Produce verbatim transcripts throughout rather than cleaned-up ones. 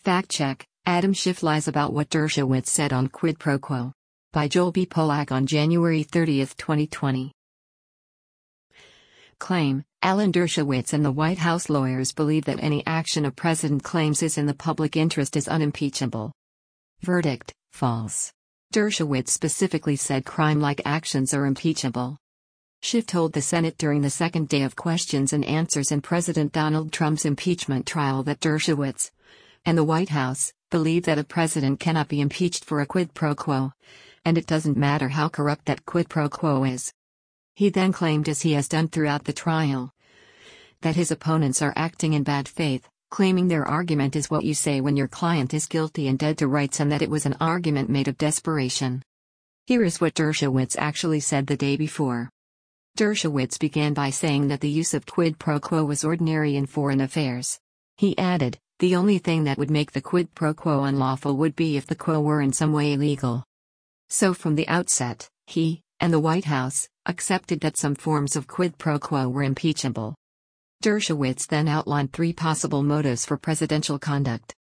Fact check: Adam Schiff lies about what Dershowitz said on Quid Pro Quo. By Joel B. Polak on January thirtieth, twenty twenty. Claim: Alan Dershowitz and the White House lawyers believe that any action a president claims is in the public interest is unimpeachable. Verdict: false. Dershowitz specifically said crime-like actions are impeachable. Schiff told the Senate during the second day of questions and answers in President Donald Trump's impeachment trial that Dershowitz and the White House believe that a president cannot be impeached for a quid pro quo, and it doesn't matter how corrupt that quid pro quo is. He then claimed, as he has done throughout the trial, that his opponents are acting in bad faith, claiming their argument is what you say when your client is guilty and dead to rights, and that it was an argument made of desperation. Here is what Dershowitz actually said the day before. Dershowitz began by saying that the use of quid pro quo was ordinary in foreign affairs. He added, the only thing that would make the quid pro quo unlawful would be if the quo were in some way illegal. So from the outset, he, and the White House, accepted that some forms of quid pro quo were impeachable. Dershowitz then outlined three possible motives for presidential conduct.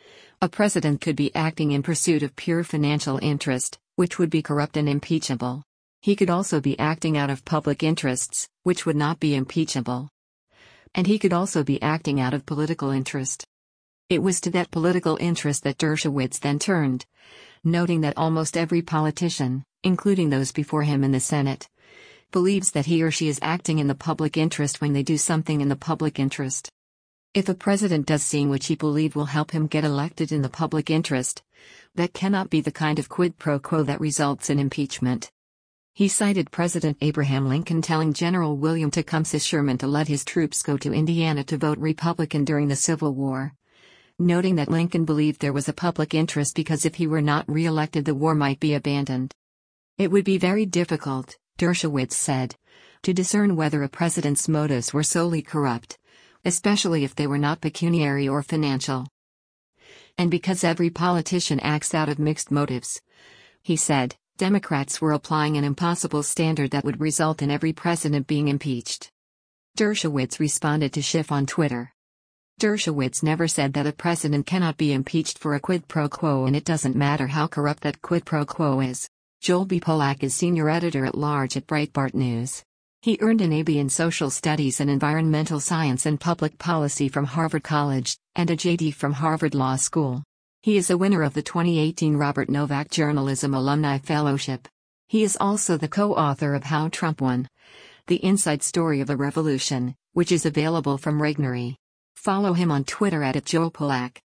A president could be acting in pursuit of pure financial interest, which would be corrupt and impeachable. He could also be acting out of public interests, which would not be impeachable. And he could also be acting out of political interest. It was to that political interest that Dershowitz then turned, noting that almost every politician, including those before him in the Senate, believes that he or she is acting in the public interest when they do something in the public interest. If a president does something which he believes will help him get elected in the public interest, that cannot be the kind of quid pro quo that results in impeachment. He cited President Abraham Lincoln telling General William Tecumseh Sherman to let his troops go to Indiana to vote Republican during the Civil War, noting that Lincoln believed there was a public interest because if he were not re-elected the war might be abandoned. It would be very difficult, Dershowitz said, to discern whether a president's motives were solely corrupt, especially if they were not pecuniary or financial. And because every politician acts out of mixed motives, he said, Democrats were applying an impossible standard that would result in every president being impeached. Dershowitz responded to Schiff on Twitter. Dershowitz never said that a president cannot be impeached for a quid pro quo, and it doesn't matter how corrupt that quid pro quo is. Joel B. Polak is senior editor-at-large at Breitbart News. He earned an A B in Social Studies and Environmental Science and Public Policy from Harvard College, and a J D from Harvard Law School. He is a winner of the twenty eighteen Robert Novak Journalism Alumni Fellowship. He is also the co-author of How Trump Won: The Inside Story of a Revolution, which is available from Regnery. Follow him on Twitter at Joel Polak.